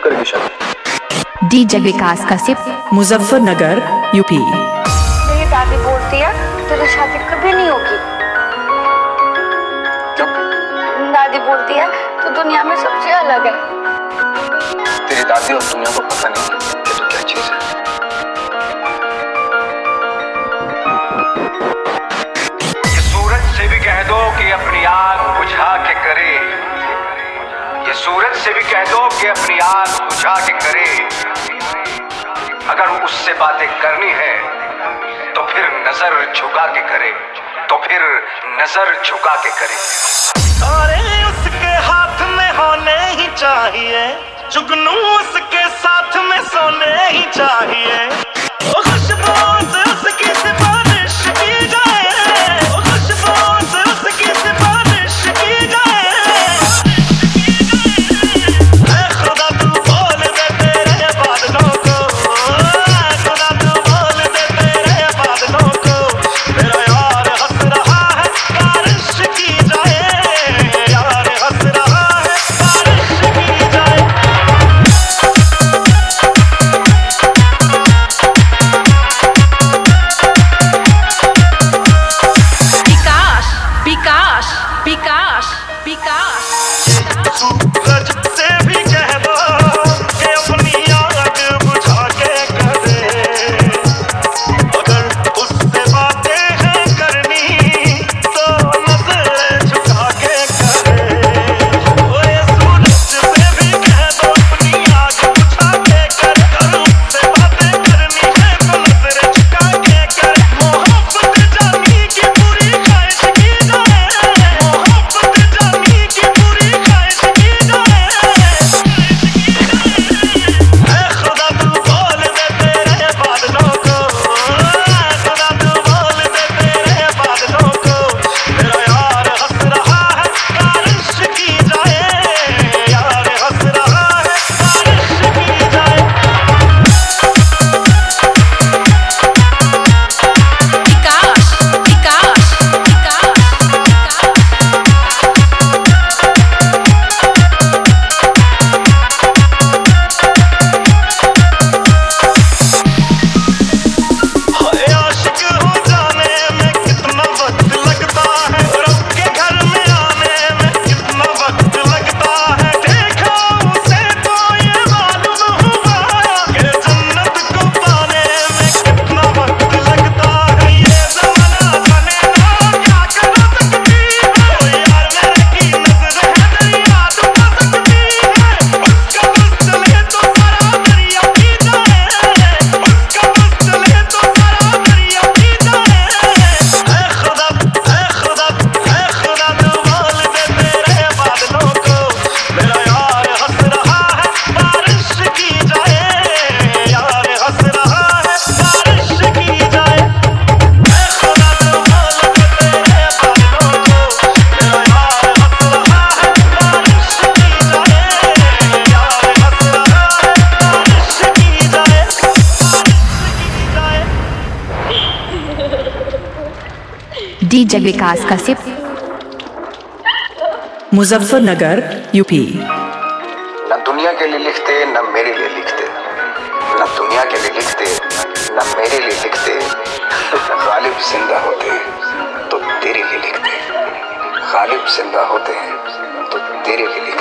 करेगी शादी। डीजे विकास का सिप, मुजफ्फरनगर, यूपी। मेरी दादी बोलती है तेरी शादी कभी नहीं होगी। क्यों? दादी बोलती है तू दुनिया में सबसे अलग है। तेरी दादी और दुनिया को पता नहीं कि तू क्या चीज है। ये सूरज से भी कह दो कि अपनी आग बुझा के करे। ये सूरज से भी कह दो कि अपनी आग बुझा के करे। अगर उससे बातें करनी है तो फिर नजर झुका के करे, तो फिर नजर झुका के करे। सारे उसके हाथ में होने ही चाहिए, जुगनू उसके साथ में सोने ही चाहिए। खुशबू से उसकी सिफारिश की जाए, खुशबू से उसकी सिफारिश की जाए। ऐ खुदा तू बोल दे तेरे बादलों को, ऐ खुदा तू बोल दे तेरे बादलों को। मेरा यार हंस रहा है बारिश की जाए, यार हंस रहा है बारिश की जाए। विकास विकास सूरज से भी कह दो कि अपनी आग बुझा के करे। अगर उससे बातें हैं करनी तो नजर झुका के करे। ओए सूरज से भी कह दो अपनी आग बुझा के करे। अगर उससे बातें करनी है तो नजर झुका के करे। मोहब्बत जानी की पूरी ख्वाहिश की जाए, मोहब्बत जानी की पूरी ख्वाहिश की जाए। ऐ खुदा तू बोल दे तेरे बादलों को, ऐ खुदा तू बोल दे तेरे बादलों को। मेरा यार हंस रहा है बारिश की जाए, यार हंस रहा है बारिश की जाए। विकास विकास हाय आशिक हो जाने में कितना वक्त लगता है, रब के घर में आने में कितना वक्त लगता है। देखा उसे तो ये मालूम हुआ कि जन्नत को पाने में कितना वक्त लगता है। ये ज़माना जाने ना क्या कर सकती है, ओ यार मेरे की नज़र है दरिया डुबा सकती है। उसका बस चले तो सारा दरिया पी जाए, उसका बस चले तो सारा दरिया पी जाए। ऐ खुदा ऐ खुदा ऐ खुदा तू बोल दे तेरे बादलों को। मेरा यार हंस रहा है बारिश की जाए, यार हंस रहा है बारिश की जाए। ऐ खुदा तू बोल दे तेरे बादलों को। मेरा यार हंस रहा है बारिश की जाए, यार हंस रहा है बारिश की जाए, बारिश की जाए। डीजे विकास का सिप, मुजफ्फरनगर, यूपी। न दुनिया के लिए लिखते न मेरे लिए लिखते, न दुनिया के लिए लिखते न मेरे लिए लिखते। गालिब जिंदा होते हैं तो तेरे लिए लिखते, गालिब जिंदा होते हैं तो तेरे लिए लिखते।